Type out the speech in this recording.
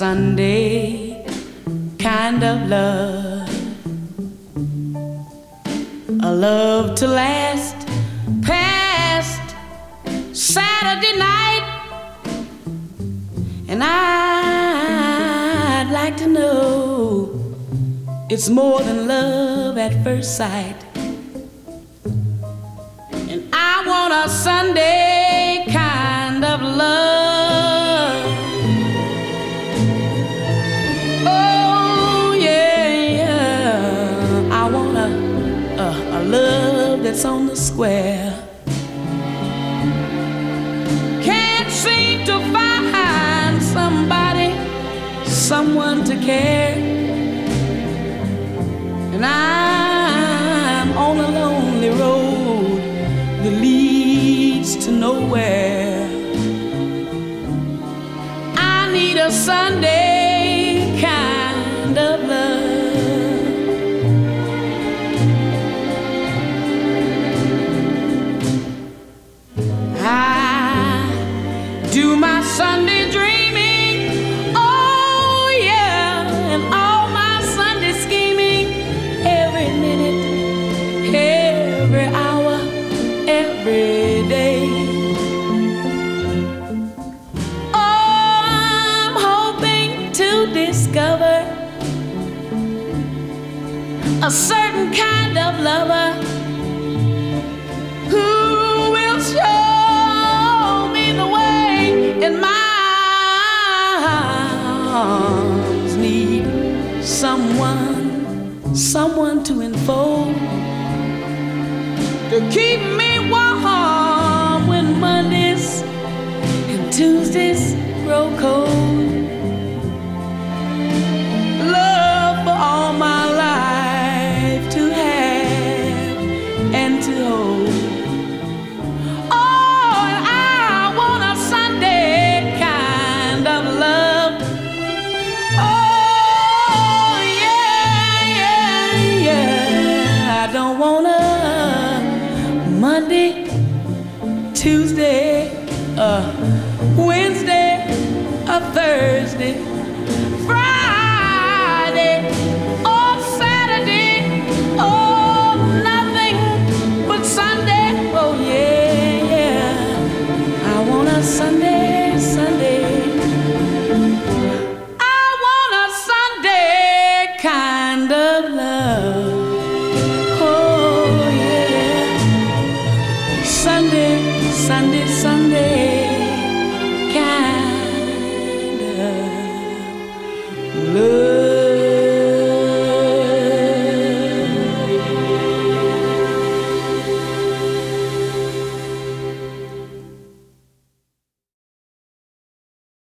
Sunday kind of love, a love to last past Saturday night. And I'd like to know it's more than love at first sight. And I want a Sunday kind of love. Oh yeah, I want a love that's on the square. Can't seem to find somebody, someone to care. And I'm on a lonely road that leads to nowhere. I need a Sunday kind of love. I do my Sunday dreaming, oh yeah, and all my Sunday scheming, every minute, every hour, every day. Oh, I'm hoping to discover a certain kind of lover who will show me the way, and my arms need someone to enfold, to keep me warm when Mondays and Tuesdays grow cold. Love for all my life to have and to hold. Oh, and I want a Sunday kind of love. Oh, yeah, yeah, yeah. I don't want a Monday, Tuesday, Wednesday, a Thursday, Friday, or Saturday, oh, nothing but Sunday. Oh yeah, yeah. I want a Sunday, Sunday. I want a Sunday kind of love. Oh yeah. Sunday, Sunday, Sunday kind of love.